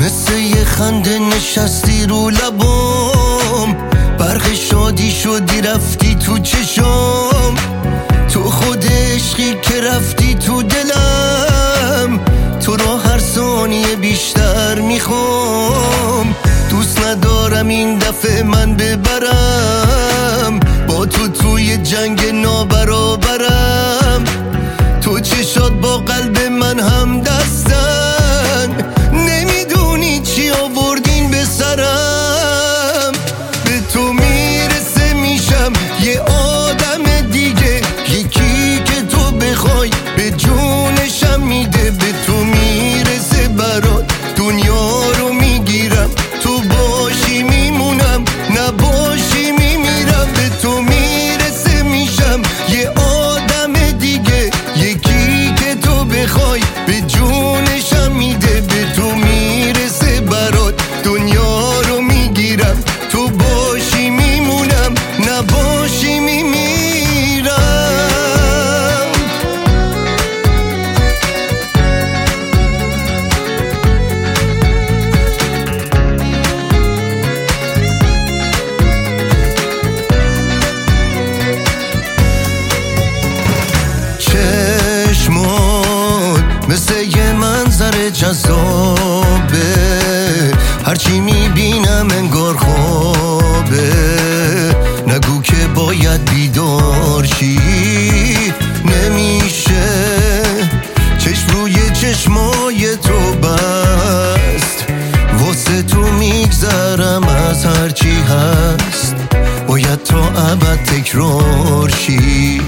مثل یه خنده نشستی رو لبام، برق شادی شدی رفتی تو چشام، تو خود عشقی که رفتی تو دلم، تو رو هر ثانیه بیشتر میخوام. دوست ندارم این دفعه من ببرم با تو توی جنگ نابرابرم. تو چشات با قلب من هم دستن، نمیدونی چی آوردین به سرم. به تو میرسه میشم یه آدم دیگه، یکی که تو بخوای به جونشم میده. به تو میرسه برات دنیا رو میگیرم، تو باشی میمونم نباشی میمیرم. به تو میرسه میشم یه آدم دیگه، یکی که تو بخوای به جونشم میده. به تو میرسه برات دنیا رو میگیرم، تو باشی میمونم نباشی میمیرم. چشمات مثل یه منظر جذابه، هرچی میبینم انگار خوابه. نگو که باید بیدار شی، نمیشه چشم روی چشمای تو بست. واسه تو میگذرم از هرچی هست، باید تا ابد تکرار شی.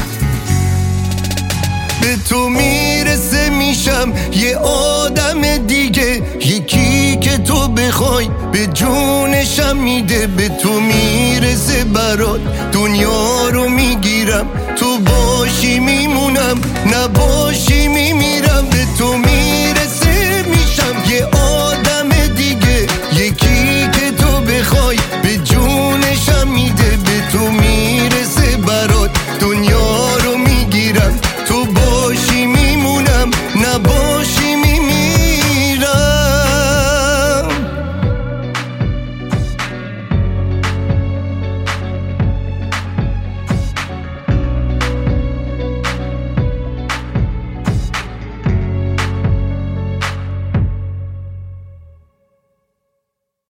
به تو میرسه میشم یه آدم دیگه، یکی که تو بخوای به جونشم میده. به تو میرسه برات دنیا رو میگیرم، تو باشی میمونم نباشی میمیرم. به تو